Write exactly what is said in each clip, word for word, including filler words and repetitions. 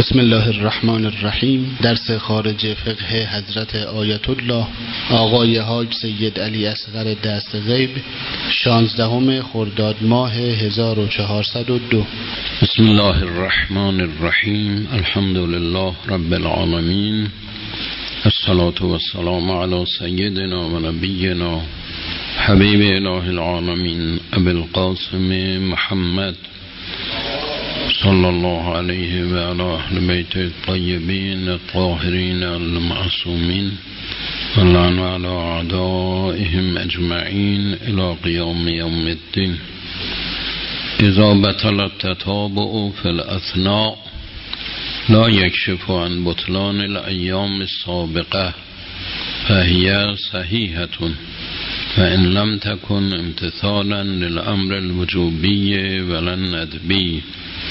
بسم الله الرحمن الرحیم. درس خارج فقه حضرت آیت الله آقای حاج سید علی اصغر دست غیب، شانزدهم خرداد ماه هزار و چهارصد و دو. بسم الله الرحمن الرحیم. الحمد لله رب العالمین، الصلاة والسلام علی سیدنا و نبینا حبیب اله العالمین ابی القاسم محمد صلی الله علیه و علی اهل بیت الطیبین الطاهرین المعصومین و لعن علی اعدائهم اجمعین الی قیام یوم الدین. اذا بطل التتابع فی الاثناء لا یکشف عن بطلان الایام السابقه فهی صحیحة فإن لم تكن امتثالا للأمر الوجوبي ولا الندبي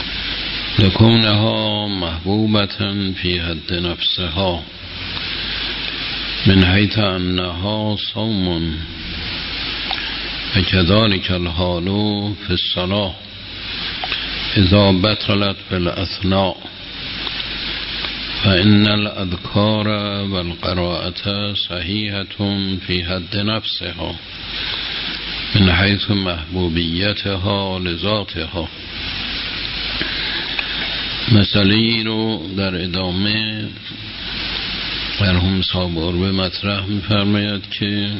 لكونها محبوبة في حد نفسها من حيث أنها صوم، وكذلك الحال في الصلاة إذا بطلت بالأثناء فإن الأذكار والقراءة صحيحة في حد نفسها من حيث محبوبيتها لذاتها. مسئله رو در ادامه مرحوم صابر به مطرح می‌فرماید که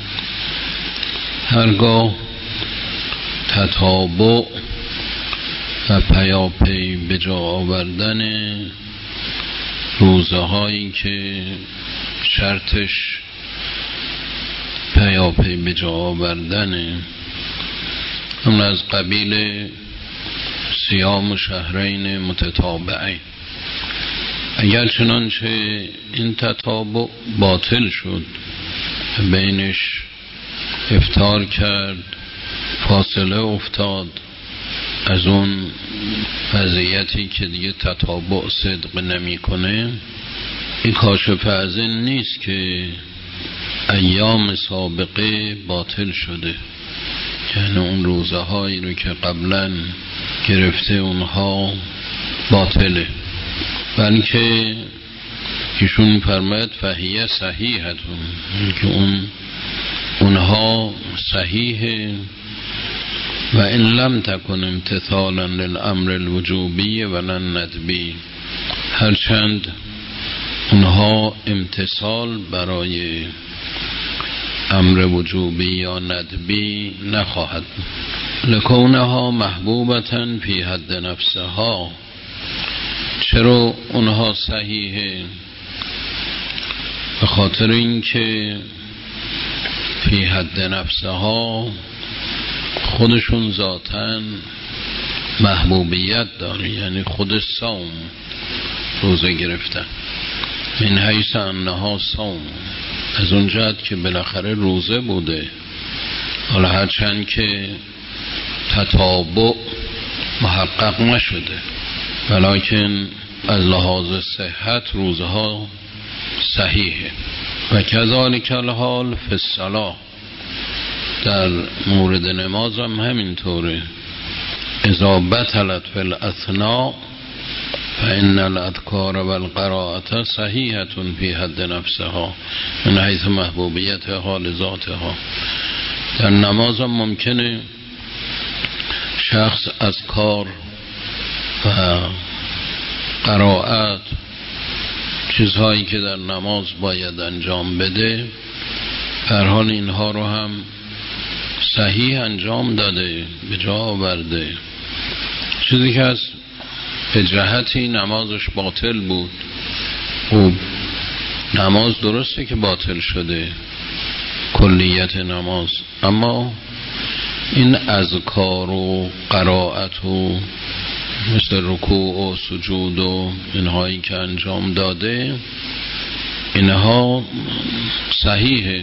هرگاه تتابع و پیاپی به جا آوردن روزه هایی که شرطش پیاپی به جا آوردن اون از قبیل صیام شهرین متتابعین، اگر چنانچه این تتابع باطل شد، بینش افطار کرد، فاصله افتاد از اون وضعیتی که دیگه تتابع صدق نمی کنه، این کاشف از این نیست که ایام سابقه باطل شده، یعنی اون روزه هایی رو که قبلا گرفته اونها باطله، بلکه ایشون فرماید فهیه صحیحتون، که اون اونها صحیحه و ان لم تکن امتثالا للامر الوجوبی و الندبی، هرچند اونها امتثال برای امر وجوبی یا ندبی نخواهد، لکونها محبوبتن فی حد نفسها. چرا اونها صحیحه؟ به خاطر اینکه فی حد نفسها خودشون ذاتن محبوبیت داره، یعنی خود صوم روزه گرفتن، من حیث انها صوم، از اون جهت که بالاخره روزه بوده، حالا هرچند که تتابع محقق نشده، ولیکن از لحاظ صحت روزه ها صحیحه. و کذالک الحال فی الصلاة، در مورد نماز هم همینطوره. اذا بطلت فی الاثناء فإن الاذکار والقراءة صحیحة فی حد نفسها من حیث محبوبیتها لذاتها. در نماز هم ممکنه شخص از کار و قرائت، چیزهایی که در نماز باید انجام بده، در حال اینها رو هم صحیح انجام داده، به جا آورده، چیزی که از به جهتی نمازش باطل بود. خب نماز درسته که باطل شده، کلیت نماز، اما این اذکار و قرائت و مثل رکوع و سجود و اینهایی که انجام داده، اینها صحیحه.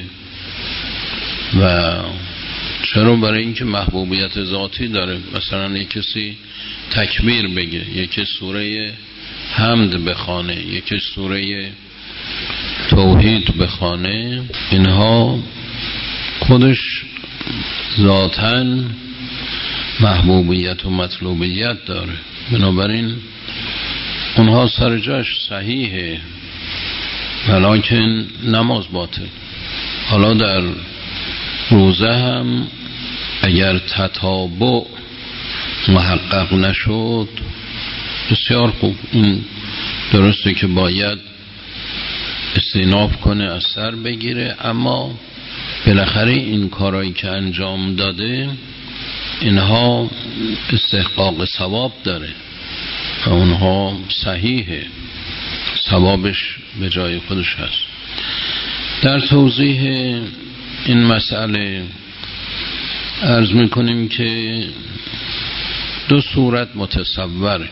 و چرا؟ برای اینکه محبوبیت ذاتی داره. مثلا یک کسی تکبیر بگه، یکی سوره حمد بخونه، یکی سوره توحید بخونه، اینها خودش ذاتاً محبوبیت و مطلوبیت داره. بنابراین اونها سر جاش صحیحه، ولیکن نماز باطل. حالا در روزه هم اگر تتابع محقق نشد بسیار خوب، این درسته که باید استیناف کنه، از سر بگیره، اما بالاخره این کارهایی که انجام داده اینها استحقاق ثواب داره و اونها صحیحه، ثوابش به جای خودش هست. در توضیح این مسئله عرض میکنیم که دو صورت متصوره.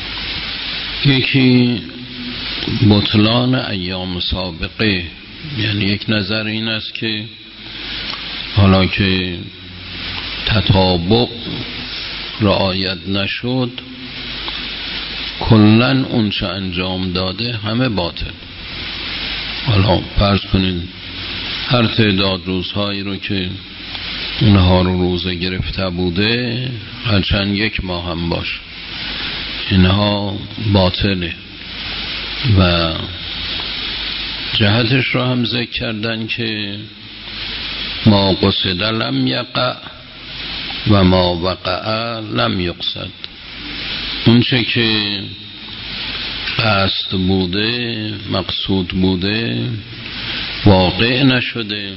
یکی بطلان ایام سابقه، یعنی یک نظر این است که حالا که تطابق رعایت نشد کلن اون چه انجام داده همه باطل. حالا فرض کنید هر تعداد روزهایی رو که اونها رو روزه گرفته بوده هرچند یک ماه هم باش اینها باطله. و جهتش رو هم ذکر کردن که ما قصد لم یقع و ما وقع لم یقصد. اون چه که قصد بوده، مقصود بوده، واقع نشده،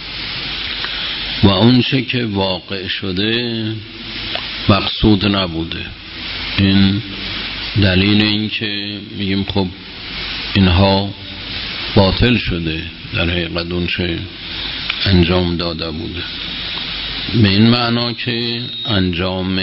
و اون چه که واقع شده مقصود نبوده. این دلیل این که میگیم خب اینها باطل شده، در حقیقت اون چه انجام داده بوده. به این معنا که انجام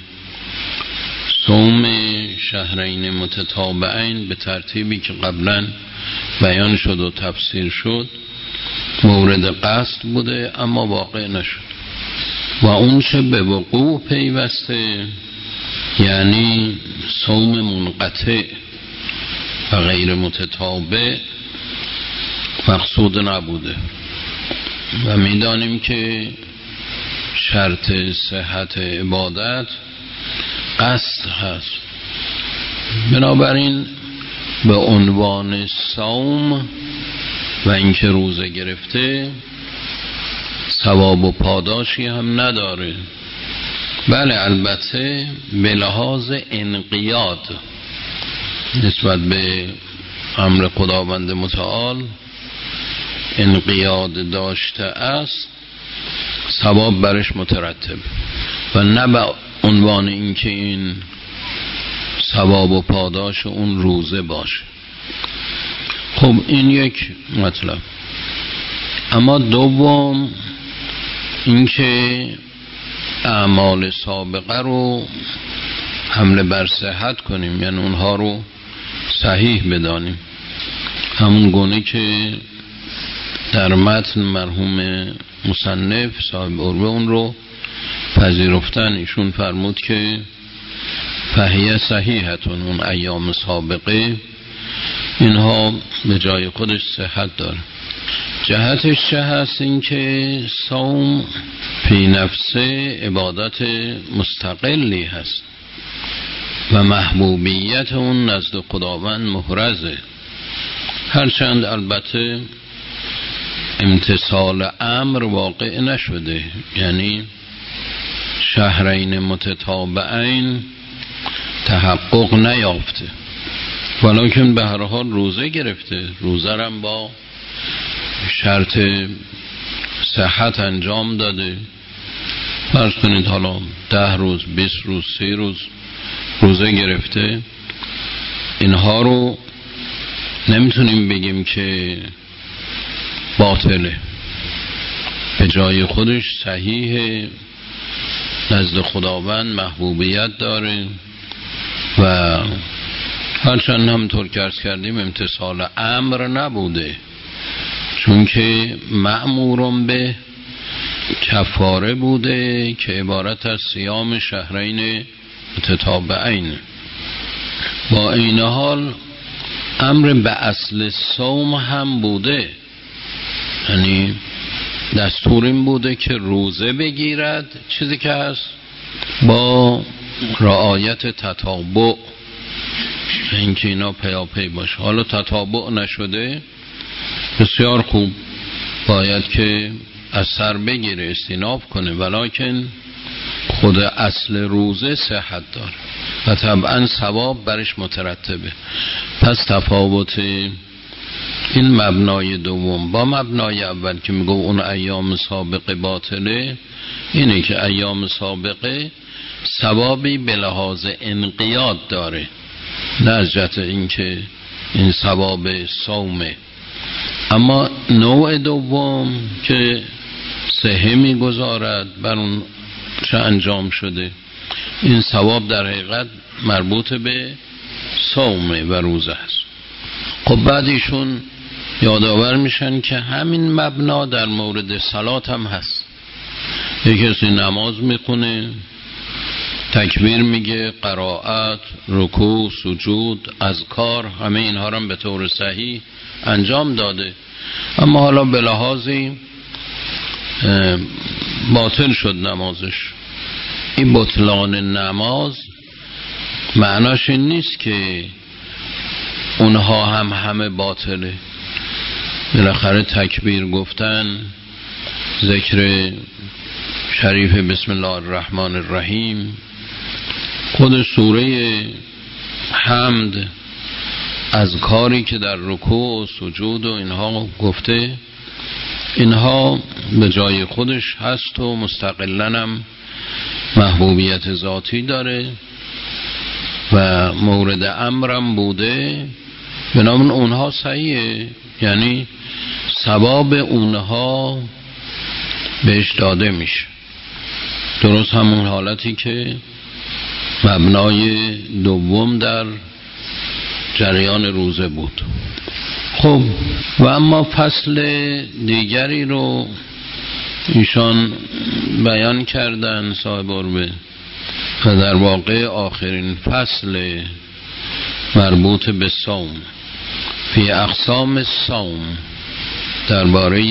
صوم شهرین متتابعین به ترتیبی که قبلا بیان شد و تفسیر شد مورد قصد بوده اما واقع نشد. و اون چه به وقوع پیوسته یعنی صوم منقطع و غیر متتابع مقصود نبوده. و میدانیم که شرط صحت عبادت قصد هست. بنابراین به عنوان صوم و اینکه روزه گرفته ثواب و پاداشی هم نداره. بله البته به لحاظ انقیاد نسبت به امر خداوند متعال انقیاد داشته است، ثواب برش مترتب، و نه به عنوان اینکه این ثواب و پاداش اون روزه باشه. خب این یک مطلب. اما دوم اینکه اعمال سابقه رو حمله بر صحت کنیم، یعنی اونها رو صحیح بدانیم، همون گونه که در متن مرحوم مصنف صاحب عروه اون رو پذیرفتن. ایشون فرمود که فهیه صحیحتون، اون ایام سابقه اینها به جای خودش صحت داره. جهتش چه هست؟ این که صوم فی نفسه عبادت مستقلی هست و محبوبیت اون نزد خداوند محرزه، هرچند البته امتثال امر واقع نشده، یعنی شهرین متتابعین تحقق نیافته، ولیکن به هر حال روزه گرفته، روزه هم با شرط صحت انجام داده. فرض کنید حالا ده روز، بیست روز، سی روز روزه گرفته، اینها رو نمیتونیم بگیم که باطله، به جای خودش صحیح نزد خداوند محبوبیت داره و هرچند همطور که عرض کردیم امتثال امر نبوده، چون که مأمورم به کفاره بوده که عبارت از صیام شهرین متتابعین. با این حال امر به اصل صوم هم بوده، یعنی دستور این بوده که روزه بگیرد، چیزی که هست با رعایت تتابع، اینکه اینا پیاپی باشه. حالا تتابع نشده بسیار خوب، باید که از سر بگیره، استیناب کنه، ولکن خود اصل روزه صحت داره و طبعا ثواب برش مترتبه. پس تفاوت این مبنای دوم با مبنای اول که میگو اون ایام سابقه باطله اینه که ایام سابقه ثوابی به لحاظ انقیاد داره، نه از جهت اینکه این ثواب صومه. اما نوع دوم که صحه میگذارد بر اون چه انجام شده، این ثواب در حقیقت مربوط به صومه و روزه است. خب بعد ایشون یادآور میشن که همین مبنا در مورد صلات هم هست. یک کسی نماز میخونه، تکبیر میگه، قرائت، رکوع، سجود، اذکار، همه اینها رو به طور صحیح انجام داده، اما حالا به لحاظی باطل شد نمازش. این بطلان نماز معناش این نیست که اونها هم همه باطله. بالاخره تکبیر گفتن، ذکر شریف بسم الله الرحمن الرحیم، خود سوره حمد، از کاری که در رکوع و سجود و اینها گفته، اینها به جای خودش هست و مستقلاً هم محبوبیت ذاتی داره و مورد امرم بوده، بنابراین اونها صحیحه، یعنی ثواب اونها بهش داده میشه. درست همون حالتی که مبنای دوم در جریان روزه بود. خب و اما فصل دیگری رو ایشان بیان کردن صاحب عربه و در واقع آخرین فصل مربوط به صوم، فی اقسام الصوم، درباره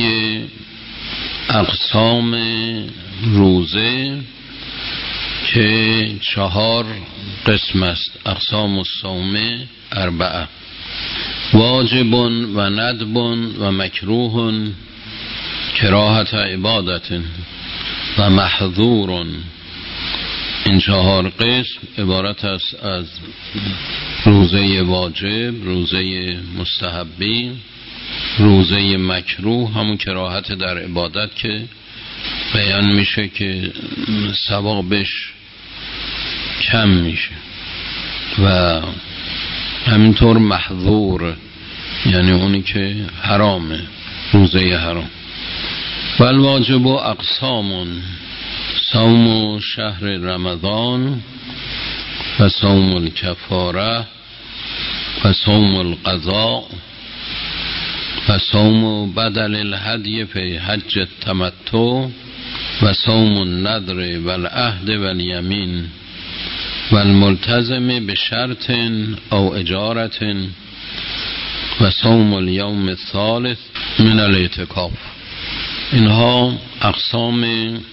اقسام روزه که چهار قسم است. اقسام الصوم اربعه، واجب و ندب و مکروه، کراهت عبادت و محظور. این چهار قسم عبارت است از روزه واجب، روزه مستحبی، روزه مکروه، همون کراهت در عبادت که بیان میشه که ثوابش کم میشه، و همینطور محظور یعنی اونی که حرامه، روزه حرام. والواجب اقسام، صوم شهر رمضان و صوم الکفاره و صوم القضاء و صوم بدل الهدی فی حج التمتع و صوم النذر والعهد والیمین والملتزم بشرط او اجارت و صوم الیوم الثالث من الاعتکاف. اینها اقسام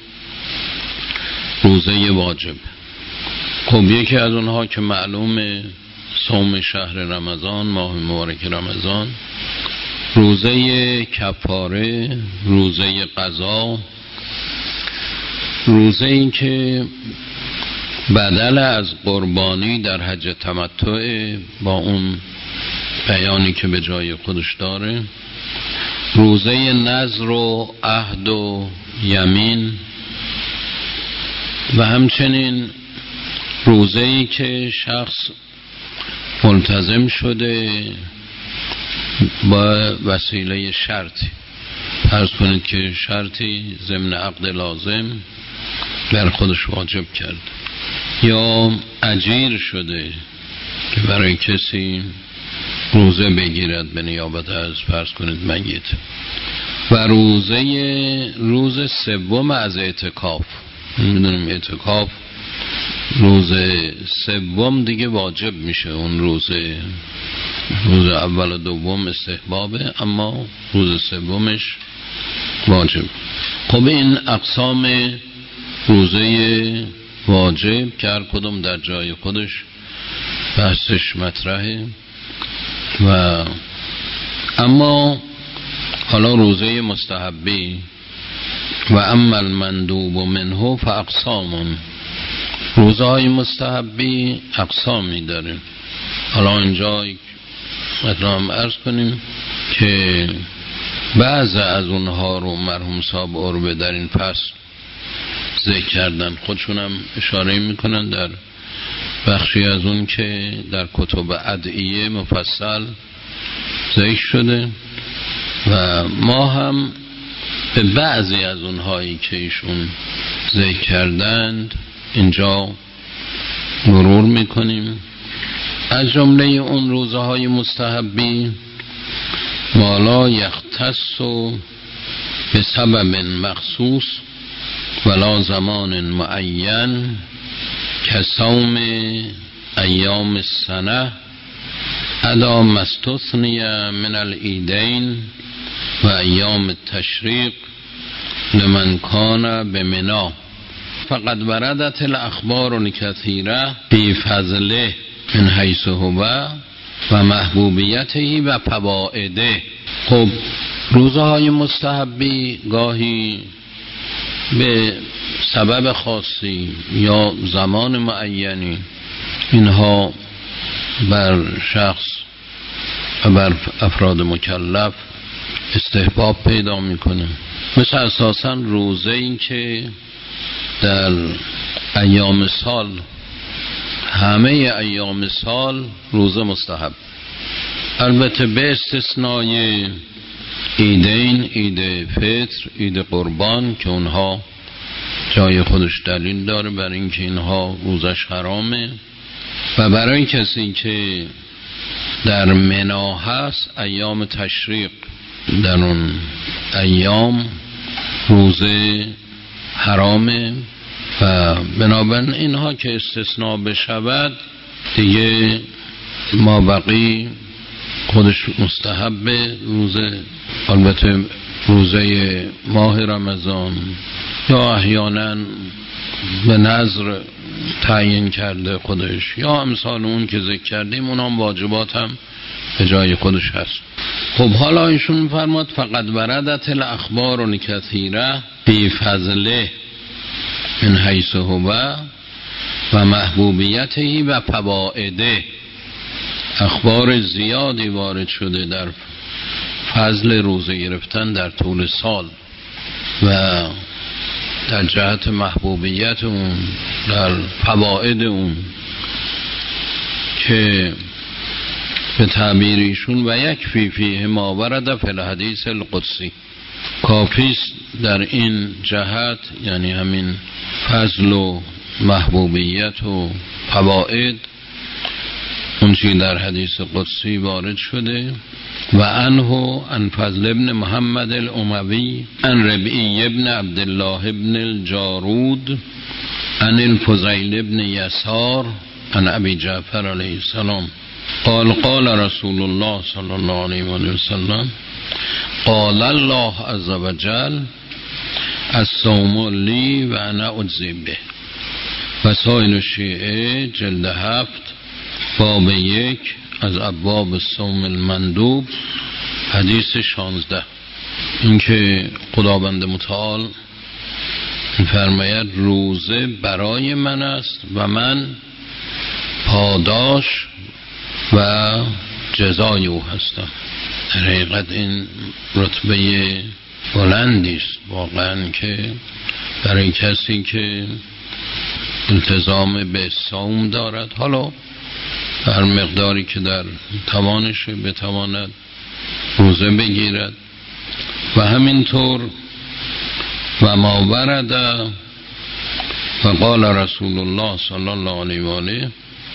روزه واجب. خب یکی از اونها که معلومه صوم شهر رمضان، ماه مبارک رمضان، روزه کفاره، روزه قضا، روزه این که بدل از قربانی در حج تمتع با اون بیانی که به جای خودش داره، روزه نذر و عهد و یمین، و همچنین روزه ای که شخص ملتزم شده با وسیله شرطی، فرض کنید که شرطی ضمن عقد لازم بر خودش واجب کرد، یا اجیر شده که برای کسی روزه بگیرد به نیابت از فرض کنید میت، و روزه روز سوم از اعتکاف. میدونیم اعتکاف روز سوم دیگه واجب میشه، اون روز روز اول و دوم استحبابه، اما روز سومش واجب. خب این اقسام روزه واجب که هر کدوم در جای خودش بحثش مطرحه. و اما حالا روزه مستحبی و اما المندوب منه فاقسام، روزه های مستحبی اقسامی داره. حالا اینجا مطلب عرض کنیم که بعض از اونها رو مرحوم صاحب عربه در این فصل ذکر کردن، خودشونم اشاره میکنن در بخشی از اون که در کتب ادعیه مفصل ذکر شده و ما هم به بعضی از اونهایی که ایشون ذکر کردند اینجا مرور میکنیم. از جمله اون روزه های مستحبی ما لا یختص به سبب مخصوص ولا زمان معین که صوم ایام السنه ادا مستثنی من العیدین و ایام التشریق لمن کان بمنا فقد وردت الاخبار الکثیره فی فضله من حیث هو و محبوبیته و فوائده. خب روزه های مستحبی گاهی به سبب خاصی یا زمان معینی اینها بر شخص و بر افراد مکلف استحباب پیدا میکنه. مثل اساسا روزه این که در ایام سال، همه ایام سال روزه مستحب، البته به استثنای عیدین، عید فطر، عید قربان که اونها جای خودش دلیل داره برای اینکه اینها روزش حرامه. و برای کسی که در منا هست ایام تشریق، در اون ایام روزه حرامه و بنابراین اینها که استثناء بشود دیگه ما بقی خودش مستحبه. روزه البته روزه ماه رمضان یا احیانا به نظر تعیین کرده خودش یا امثال اون که ذکر کردیم، اونام واجبات هم به جای خودش هست. خب حالا ایشون می‌فرماد فقط وردت الاخبار الکثیره فی فضله من حیث هو و محبوبیته و فوائده، اخبار زیادی وارد شده در فضل روزه گرفتن در طول سال و در جهت محبوبیت اون، در فواید اون که به تعبیریشون و یک فی فیه ما ورد فی الحدیث القدسی، کافیست در این جهت، یعنی همین فضل و محبوبیت و فواید اون چی در حدیث قدسی وارد شده. و عنه عن فضل ابن محمد الاموی عن ربیع ابن عبدالله ابن الجارود عن الفضیل ابن یسار عن ابی جعفر علیه السلام قال قال رسول الله صلی الله علیه و سلم قال الله عز وجل الصوم لی و انا اجزی به. وسائل الشیعه جلد هفت باب یک از ابواب الصوم المندوب حدیث شانزده. اینکه خداوند متعال فرماید روزه برای من است و من پاداش و جزای او هستم. در حقیقت این رتبه بلندی است واقعا که برای کسی که التزام به صوم دارد، حالا هر مقداری که در توانش بتواند روزه بگیرد. و همینطور و ما ورد و قال رسول الله صلی الله علیه و آله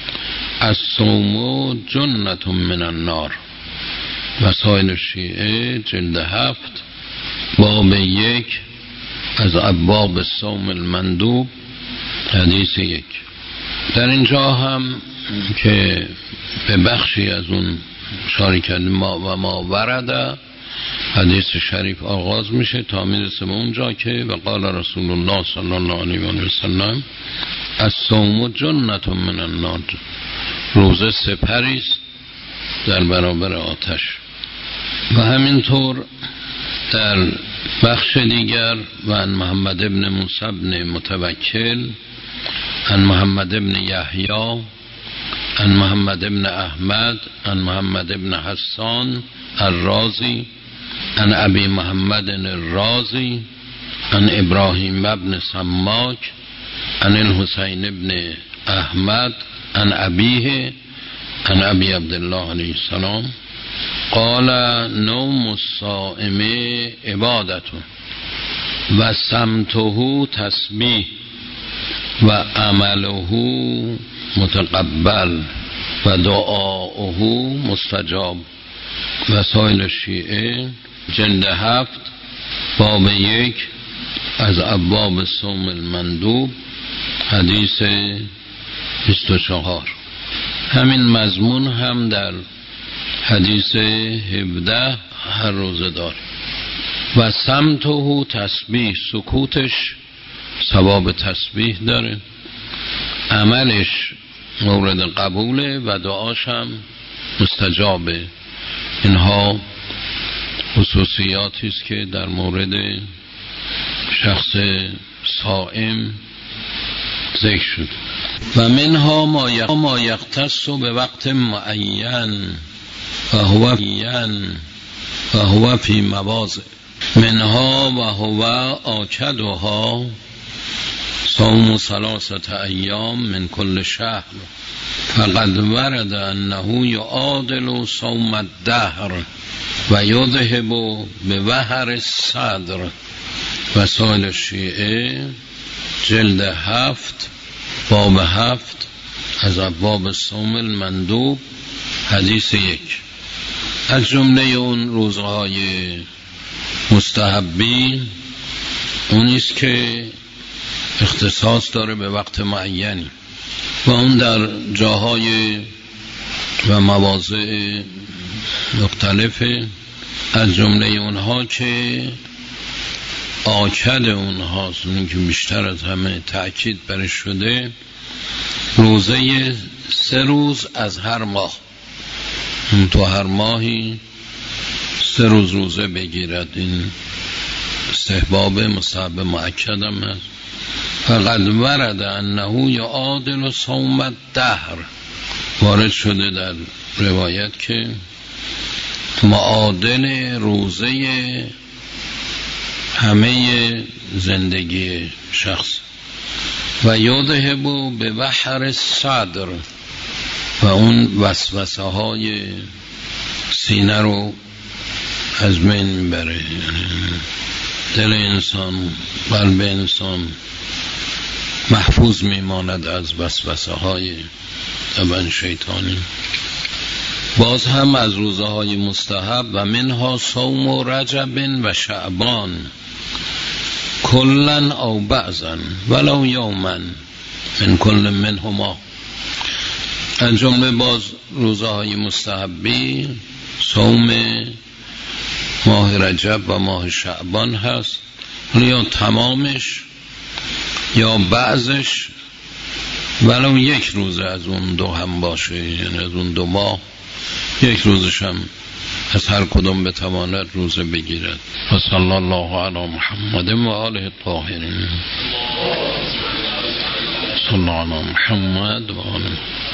الصوم جنة من النار. وسائل الشیعه جلد هفت باب یک از ابواب الصوم المندوب حدیث یک. در اینجا هم که به بخشی از اون اشاره کردیم ما و ما ورده حدیث شریف آغاز میشه تا میرسه به اونجا که و قال رسول الله صلی الله علیه و سلم الصوم جنة من النار. روزه سپری است در برابر آتش. و همینطور در بخش دیگر و عن محمد ابن موسی ابن متوکل عن محمد ابن یحیی عن محمد ابن احمد عن محمد ابن حسان الرازی عن ابی محمد الرازی عن ابراهیم ابن سماک عن الحسین ابن احمد عن ابیه عن ابی عبدالله علیه السلام قال نوم الصائم عبادت و سمته تسبیح و عمله متقبل و دعاؤه مستجاب. وسائل شیعه جلد هفت باب یک از ابواب صوم المندوب حدیث بیست و چهار. همین مضمون هم در حدیث هفده هر روزه داره. و سمته تسبیح، سکوتش ثواب تسبیح داره، عملش مورد قبوله و دعاش هم مستجابه. اینها خصوصیاتی است که در مورد شخص صائم ذکر شد. و منها ما یختص به وقت معین و هو فیان و هو فی مواضع منها و هو آکدها صوم ثلاثه ایام من کل شهر فقد ورد انه یعادل صوم الدهر و یذهب به وهر الصدر. وسائل شیعه جلد هفت باب هفت از ابواب صوم المندوب حدیث یک. از جمله اون روزهای مستحبی اونیست که اختصاص داره به وقت معینی و اون در جاهای و مواضع مختلفه. از جمله اونها که آکد اونهاست، اون که بیشتر از همه تأکید برش شده، روزه سه روز از هر ماه. اون تو هر ماهی سه روز روزه بگیرد. این استحباب مستحب مؤکد هم هست. فقد ورد انه یعادل صوم الدهر، وارد شده در روایت که معادل روزه همه زندگی شخص. و یذهب به وهر صدر، و اون وسوسه های سینه رو از بین میبره. دل انسان، قلب انسان محفوظ میماند از وسوسه های طبعا شیطانی. باز هم از روزه های مستحب و منها صوم رجب و شعبان کلن او بعضن ولو یومن من کل منهما. از جمله باز روزه های مستحبی صوم ماه رجب و ماه شعبان هست، یا تمامش یا بعضش، ولو یک روز از اون دو هم باشه، یعنی از اون دو ماه یک روزش هم از هر کدوم بتواند روزه بگیرد. و صلی الله علی محمد و آله الطاهرین. صلی الله علی محمد و آله